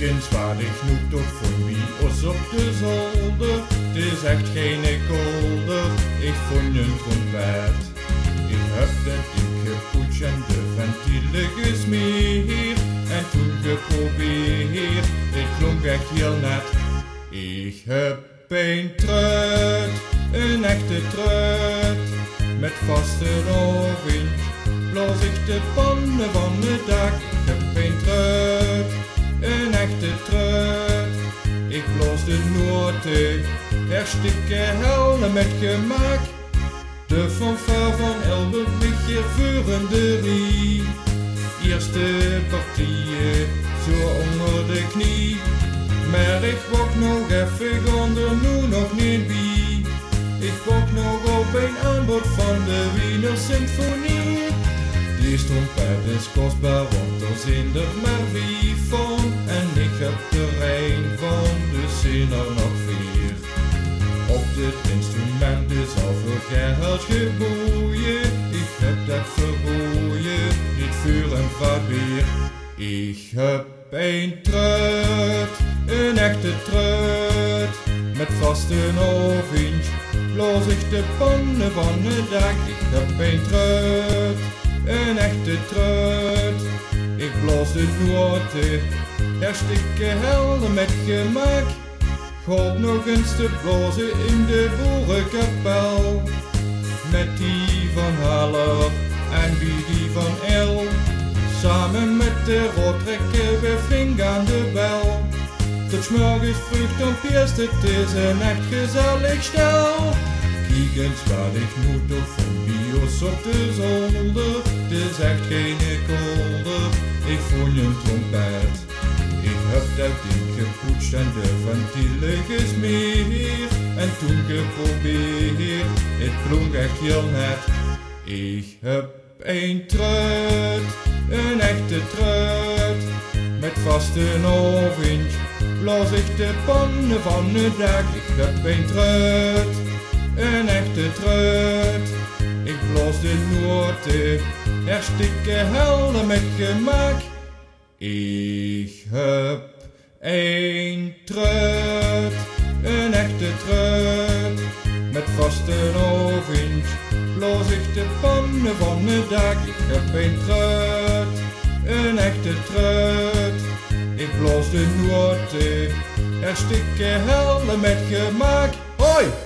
Kiekenswaardig genoeg toch voor wie ons op de zolder. Het is echt geen kolder, ik vond een trompet. Ik heb dat ding gepoetst en de ventielen gesmeerd. En toen geprobeerd, het klonk echt heel net. Ik heb een trut, een echte trut. Met vaste orange blaas ik de pannen van het dak. Ik heb een trut, een echte trut. Ik blaas de noten, herstikken helden met gemak. De fanfare van Elbert ligt hier voor de rie. Eerste partieën, zo onder de knie. Maar ik wacht nog even, gaan er nu nog niet bij. Ik wacht nog op een aanbod van de Wiener Symfonie. Die trompet is kostbaar, want er zijn er maar 4 van. En ik heb er 1 van, dus zijn er nog 4. Op dit instrument is al veel geld geboeien. Ik heb dat verboeien, niet vuur en vaatbier. Ik heb een trut, een echte trut. Met vaste orange blaas ik de pannen van het dak. Ik heb een trut, een echte trut. Ik blaas de noten, herstikken helder met gemak. Gaat nog eens te blazen in de boerenkapel. Met die van Haller en die van El. Samen met de rot trekken we flink aan de bel. Tot 's morgens vroeg dan pierst het is een echt gezellig stel. Kiekenswaardig moet toch van bios op de zolder. Het is echt geen kolder, ik vond een trompet. Ik heb dat ding gepoetst en de ventielen gesmeerd. En toen geprobeerd, het klonk echt heel net. Ik heb een trut, een echte trut. Met vaste orange blaas ik de pannen van het dak. Ik heb een trut, een echte trut. Ik blaas de noten, herstikken helder met gemak. Ik heb een trut, een echte trut. Met vaste orange blaas ik de pannen van het dak. Ik heb een trut, een echte trut. Ik blaas de noten, herstikken helder met gemak. Hoi!